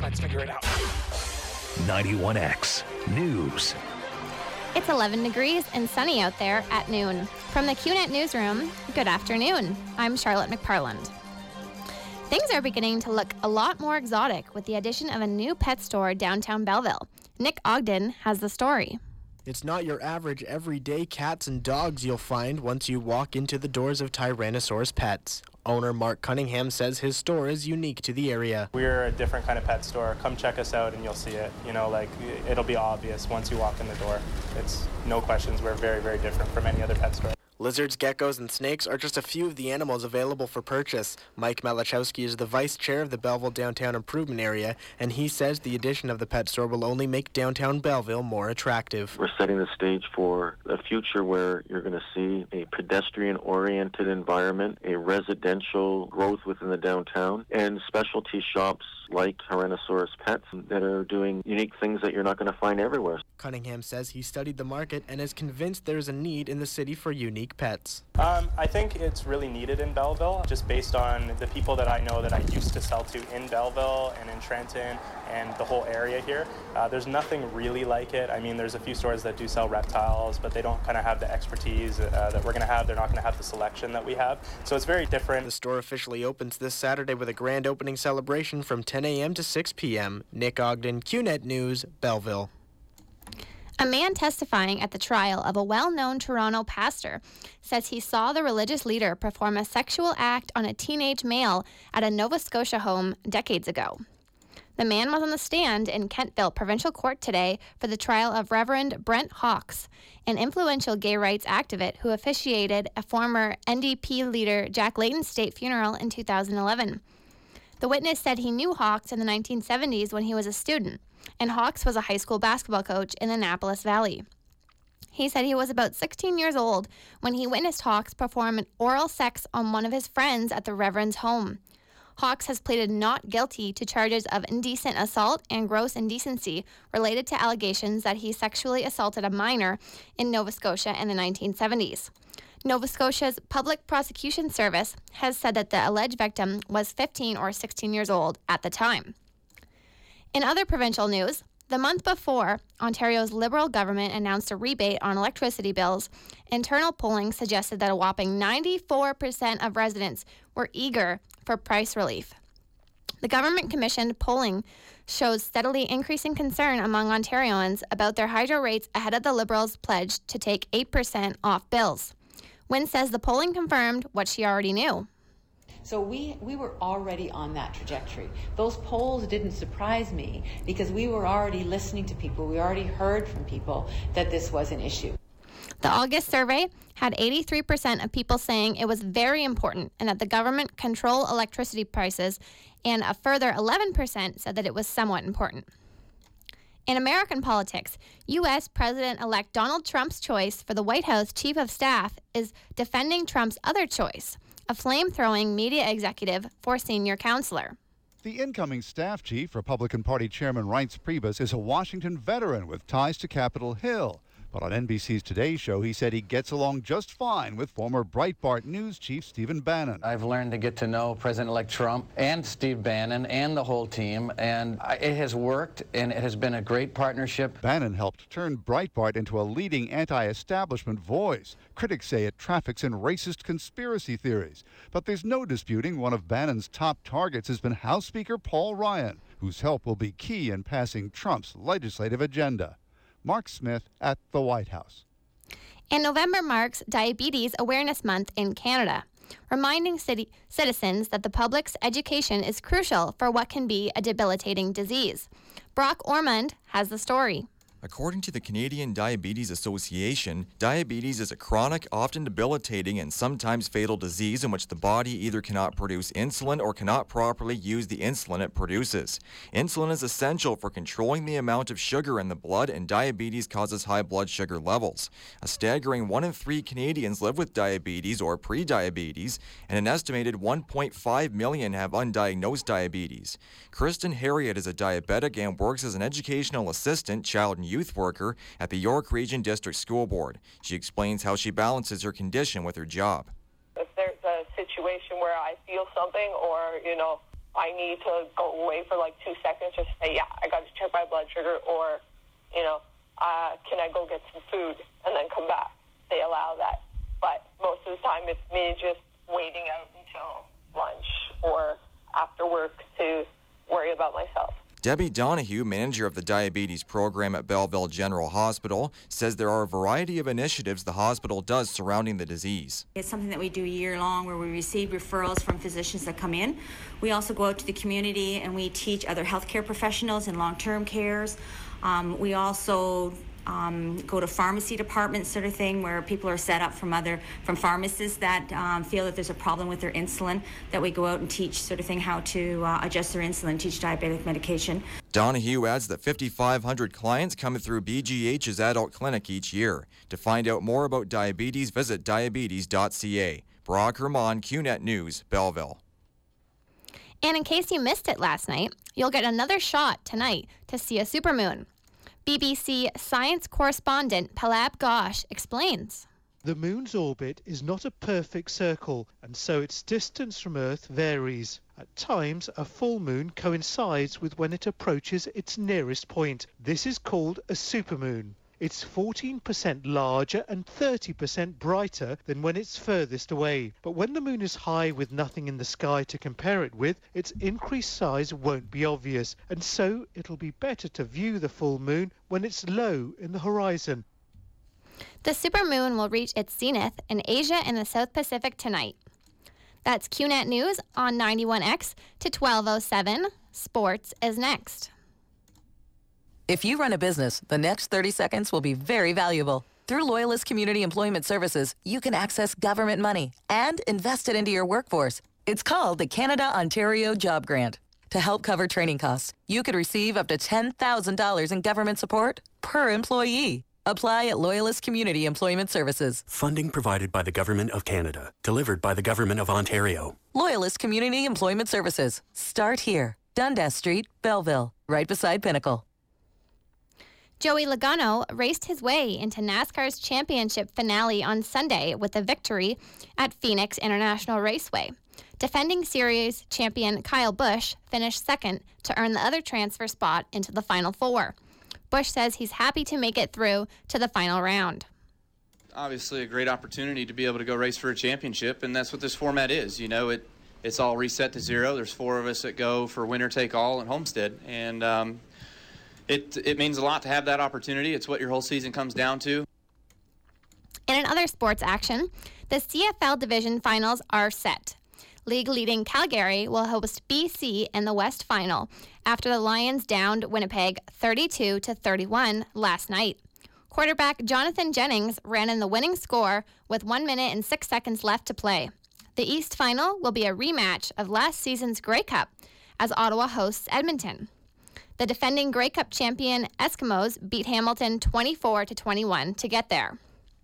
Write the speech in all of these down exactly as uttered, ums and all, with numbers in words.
Let's figure it out. ninety-one X News. It's eleven degrees and sunny out there at noon. From the Q Net newsroom, good afternoon. I'm Charlotte McParland. Things are beginning to look a lot more exotic with the addition of a new pet store downtown Belleville. Nick Ogden has the story. It's not your average everyday cats and dogs you'll find once you walk into the doors of Tyrannosaurus Pets. Owner Mark Cunningham says his store is unique to the area. We're a different kind of pet store. Come check us out and you'll see it. You know, like, it'll be obvious once you walk in the door. It's no questions. We're very, very different from any other pet store. Lizards, geckos, and snakes are just a few of the animals available for purchase. Mike Malachowski is the vice chair of the Belleville Downtown Improvement Area, and he says the addition of the pet store will only make downtown Belleville more attractive. We're setting the stage for a future where you're going to see a pedestrian-oriented environment, a residential growth within the downtown, and specialty shops like Tyrannosaurus Pets that are doing unique things that you're not going to find everywhere. Cunningham says he studied the market and is convinced there's a need in the city for unique pets. Um, I think it's really needed in Belleville, just based on the people that I know that I used to sell to in Belleville and in Trenton and the whole area here. Uh, there's nothing really like it. I mean, there's a few stores that do sell reptiles, but they don't kind of have the expertise uh, that we're going to have. They're not going to have the selection that we have. So it's very different. The store officially opens this Saturday with a grand opening celebration from ten a.m. to six p.m. Nick Ogden, Q Net News, Belleville. A man testifying at the trial of a well-known Toronto pastor says he saw the religious leader perform a sexual act on a teenage male at a Nova Scotia home decades ago. The man was on the stand in Kentville Provincial Court today for the trial of Reverend Brent Hawkes, an influential gay rights activist who officiated a former N D P leader Jack Layton's state funeral in two thousand eleven. The witness said he knew Hawkes in the nineteen seventies when he was a student, and Hawkes was a high school basketball coach in the Annapolis Valley. He said he was about sixteen years old when he witnessed Hawkes perform an oral sex on one of his friends at the Reverend's home. Hawkes has pleaded not guilty to charges of indecent assault and gross indecency related to allegations that he sexually assaulted a minor in Nova Scotia in the nineteen seventies. Nova Scotia's Public Prosecution Service has said that the alleged victim was fifteen or sixteen years old at the time. In other provincial news, the month before Ontario's Liberal government announced a rebate on electricity bills, internal polling suggested that a whopping ninety-four percent of residents were eager for price relief. The government-commissioned polling shows steadily increasing concern among Ontarians about their hydro rates ahead of the Liberals' pledge to take eight percent off bills. Wynne says the polling confirmed what she already knew. So we, we were already on that trajectory. Those polls didn't surprise me because we were already listening to people. We already heard from people that this was an issue. The August survey had eighty-three percent of people saying it was very important and that the government control electricity prices, and a further eleven percent said that it was somewhat important. In American politics, U S President-elect Donald Trump's choice for the White House Chief of Staff is defending Trump's other choice, a flame-throwing media executive for senior counselor. The incoming staff chief, Republican Party Chairman Reince Priebus, is a Washington veteran with ties to Capitol Hill. But on N B C's Today Show, he said he gets along just fine with former Breitbart News chief Stephen Bannon. I've learned to get to know President-elect Trump and Steve Bannon and the whole team, and it has worked, and it has been a great partnership. Bannon helped turn Breitbart into a leading anti-establishment voice. Critics say it traffics in racist conspiracy theories. But there's no disputing one of Bannon's top targets has been House Speaker Paul Ryan, whose help will be key in passing Trump's legislative agenda. Mark Smith at the White House. And November marks Diabetes Awareness Month in Canada, reminding city citizens that the public's education is crucial for what can be a debilitating disease. Brock Ormond has the story. According to the Canadian Diabetes Association, diabetes is a chronic, often debilitating, and sometimes fatal disease in which the body either cannot produce insulin or cannot properly use the insulin it produces. Insulin is essential for controlling the amount of sugar in the blood, and diabetes causes high blood sugar levels. A staggering one in three Canadians live with diabetes or pre-diabetes, and an estimated one point five million have undiagnosed diabetes. Kristen Harriott is a diabetic and works as an educational assistant, child and youth worker at the York Region District School Board. She explains how she balances her condition with her job. If there's a situation where I feel something or, you know, I need to go away for like two seconds, just say, yeah, I got to check my blood sugar, or, you know, uh, can I go get some food and then come back? They allow that. But most of the time it's me just waiting out until lunch or after work to worry about myself. Debbie Donahue, manager of the diabetes program at Belleville General Hospital, says there are a variety of initiatives the hospital does surrounding the disease. It's something that we do year long, where we receive referrals from physicians that come in. We also go out to the community and we teach other healthcare professionals in long-term cares. Um, we also Um, go to pharmacy departments, sort of thing, where people are set up from other from pharmacists that um, feel that there's a problem with their insulin, that we go out and teach, sort of thing, how to uh, adjust their insulin, teach diabetic medication. Donahue adds that fifty-five hundred clients come through B G H's adult clinic each year. To find out more about diabetes, visit diabetes dot c a. Brock Herman, Q net News, Belleville. And in case you missed it last night, you'll get another shot tonight to see a supermoon. B B C science correspondent Palab Ghosh explains. The moon's orbit is not a perfect circle, and so its distance from Earth varies. At times, a full moon coincides with when it approaches its nearest point. This is called a supermoon. It's fourteen percent larger and thirty percent brighter than when it's furthest away. But when the moon is high with nothing in the sky to compare it with, its increased size won't be obvious, and so it'll be better to view the full moon when it's low in the horizon. The supermoon will reach its zenith in Asia and the South Pacific tonight. That's Q net News on ninety-one X to twelve oh seven. Sports is next. If you run a business, the next thirty seconds will be very valuable. Through Loyalist Community Employment Services, you can access government money and invest it into your workforce. It's called the Canada-Ontario Job Grant. To help cover training costs, you could receive up to ten thousand dollars in government support per employee. Apply at Loyalist Community Employment Services. Funding provided by the Government of Canada. Delivered by the Government of Ontario. Loyalist Community Employment Services. Start here. Dundas Street, Belleville, right beside Pinnacle. Joey Logano raced his way into NASCAR's championship finale on Sunday with a victory at Phoenix International Raceway. Defending series champion Kyle Busch finished second to earn the other transfer spot into the Final Four. Busch says he's happy to make it through to the final round. Obviously a great opportunity to be able to go race for a championship, and that's what this format is. You know, it it's all reset to zero. There's four of us that go for winner take all at Homestead, and um, It it means a lot to have that opportunity. It's what your whole season comes down to. And in other sports action, the C F L Division Finals are set. League-leading Calgary will host B C in the West Final after the Lions downed Winnipeg thirty-two to thirty-one last night. Quarterback Jonathan Jennings ran in the winning score with one minute and six seconds left to play. The East Final will be a rematch of last season's Grey Cup as Ottawa hosts Edmonton. The defending Grey Cup champion Eskimos beat Hamilton twenty-four to twenty-one to get there.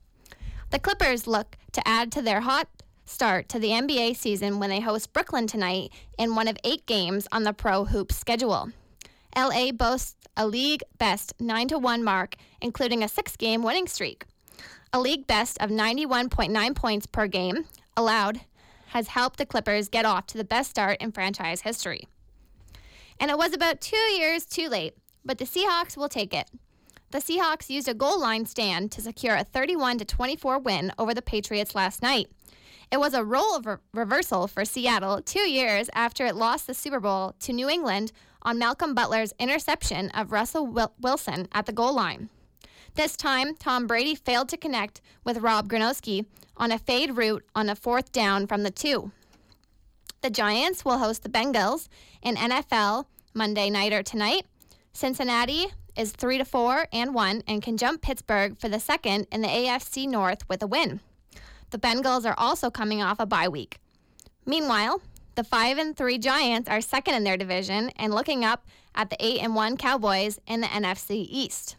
The Clippers look to add to their hot start to the N B A season when they host Brooklyn tonight in one of eight games on the Pro Hoops schedule. L A boasts a league best nine to one mark, including a six-game winning streak. A league best of ninety-one point nine points per game allowed has helped the Clippers get off to the best start in franchise history. And it was about two years too late, but the Seahawks will take it. The Seahawks used a goal line stand to secure a thirty-one to twenty-four win over the Patriots last night. It was a role re- reversal for Seattle two years after it lost the Super Bowl to New England on Malcolm Butler's interception of Russell Wil- Wilson at the goal line. This time, Tom Brady failed to connect with Rob Gronkowski on a fade route on a fourth down from the two. The Giants will host the Bengals in N F L Monday nighter tonight. Cincinnati is three to four and one and can jump Pittsburgh for the second in the A F C North with a win. The Bengals are also coming off a bye week. Meanwhile, the five and three Giants are second in their division and looking up at the eight and one Cowboys in the N F C East.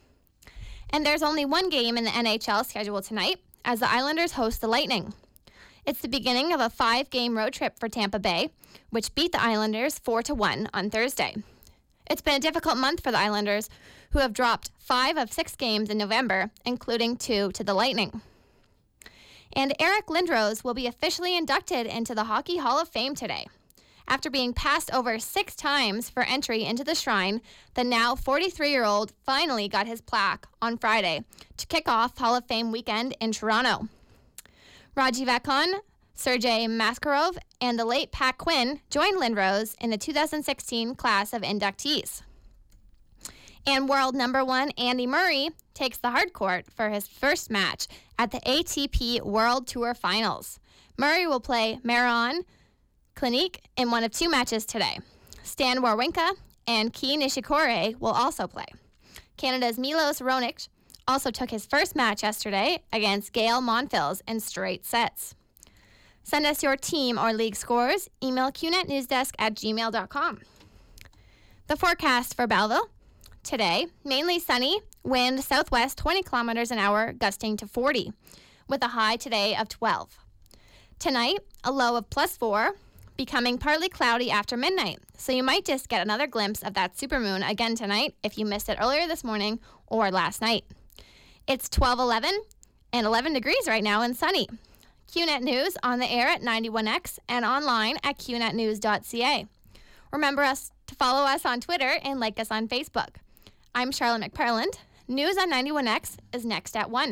And there's only one game in the N H L schedule tonight as the Islanders host the Lightning. It's the beginning of a five-game road trip for Tampa Bay, which beat the Islanders four to one on Thursday. It's been a difficult month for the Islanders, who have dropped five of six games in November, including two to the Lightning. And Eric Lindros will be officially inducted into the Hockey Hall of Fame today. After being passed over six times for entry into the shrine, the now forty-three-year-old finally got his plaque on Friday to kick off Hall of Fame weekend in Toronto. Rajiv Akon, Sergei Maskarov, and the late Pat Quinn joined Lindros in the two thousand sixteen class of inductees. And world number one Andy Murray takes the hard court for his first match at the A T P World Tour Finals. Murray will play Maron Klinik in one of two matches today. Stan Wawrinka and Kei Nishikori will also play. Canada's Milos Raonic also took his first match yesterday against Gael Monfils in straight sets. Send us your team or league scores. Email qnetnewsdesk at gmail dot com. The forecast for Belleville. Today, mainly sunny, wind southwest twenty kilometers an hour, gusting to forty, with a high today of twelve. Tonight, a low of plus four, becoming partly cloudy after midnight, so you might just get another glimpse of that supermoon again tonight if you missed it earlier this morning or last night. It's twelve eleven and eleven degrees right now and sunny. Q net News on the air at ninety-one X and online at q net news dot c a. Remember us to follow us on Twitter and like us on Facebook. I'm Charlotte McParland. News on ninety-one X is next at one.